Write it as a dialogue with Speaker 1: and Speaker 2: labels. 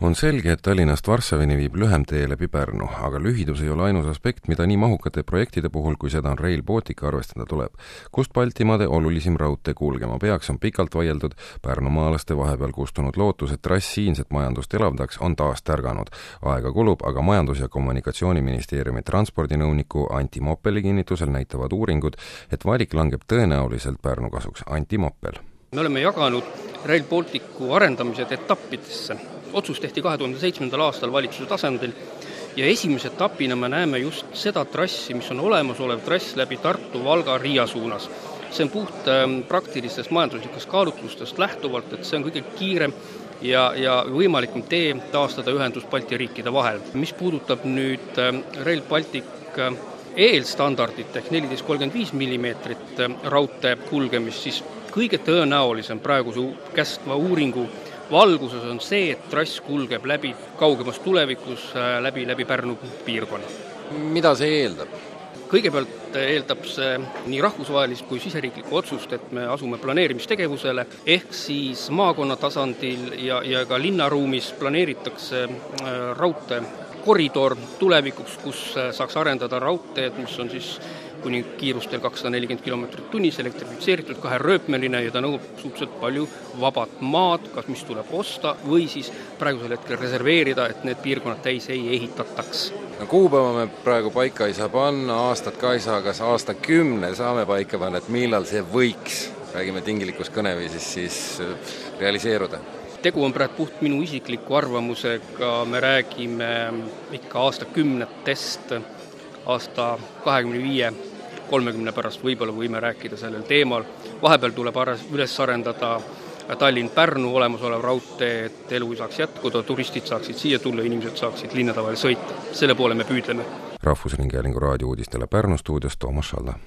Speaker 1: On selge, et Tallinnast Varssavini viib lühem tee läbi Pärnu, aga lühidus ei ole ainus aspekt, mida nii mahukate projektide puhul, kui seda on Rail Baltic arvestada tuleb. Kust Baltimaade olulisim raudtee kulgema peaks, on pikalt vaieldud, pärnumaalaste vahepeal kustunud lootus, et trass siinset majandust elavdaks, on taas tärganud. Aega kulub, aga Majandus- ja Kommunikatsiooniministeeriumi transpordinõuniku Anti Moppeli kinnitusel näitavad uuringud, et valik langeb tõenäoliselt Pärnu kasuks. Anti Moppel.
Speaker 2: Me oleme jaganud Rail Balticu arendamised etappidesse. Otsus tehti 2007. aastal valitsuse tasandil ja esimese etapina me näeme just seda trassi, mis on olemasolev trass läbi Tartu, Valga, Riia suunas. See on puht praktilistest majanduslikest kaalutlustest lähtuvalt, et see on kõige kiirem ja võimalikum tee taastada ühendus Balti riikide vahel. Mis puudutab nüüd Rail Baltic eelstandardit ehk 14-35 mm raudtee kulgemist, siis kõige tõenäolisem praeguse kästva uuringu valguses on see, et trass kulgeb läbi kaugemas tulevikus läbi Pärnu piirkonna.
Speaker 3: Mida see eeldab?
Speaker 2: Kõigepealt eeldab see nii rahvusvahelist kui siseriiklikku otsust, et me asume planeerimistegevusele, ehk siis maakonna tasandil ja ka linnaruumis planeeritakse raudtee koridor tulevikuks, kus saaks arendada raudteed, mis on siis kuni kiirustel 240 km/h elektrifitseeritud, 2-rööpmeline ja ta nõuab suhteliselt palju vabat maad, kas mis tuleb osta või siis praegusel hetkel reserveerida, et need piirkonnad täis ei ehitataks.
Speaker 3: No, kuupäeva me praegu paika ei saa panna, aastat ka ei saa, kas aastakümne saame paika panna, et millal see võiks, räägime tinglikus kõneviisis, siis realiseeruda?
Speaker 2: Tegu on praegu puht minu isikliku arvamusega, me räägime ikka aastakümnetest, aasta 25-30 pärast võib-olla võime rääkida sellel teemal. Vahepeal tuleb üles arendada Tallinn-Pärnu olemasolev raudtee, et elu saaks jätkuda, turistid saaksid siia tulla, inimesed saaksid linnade vahel sõita. Selle poole me püüdleme.
Speaker 1: Rahvusringhäälingu raadiouudistele Pärnu stuudios Toomas Schalla.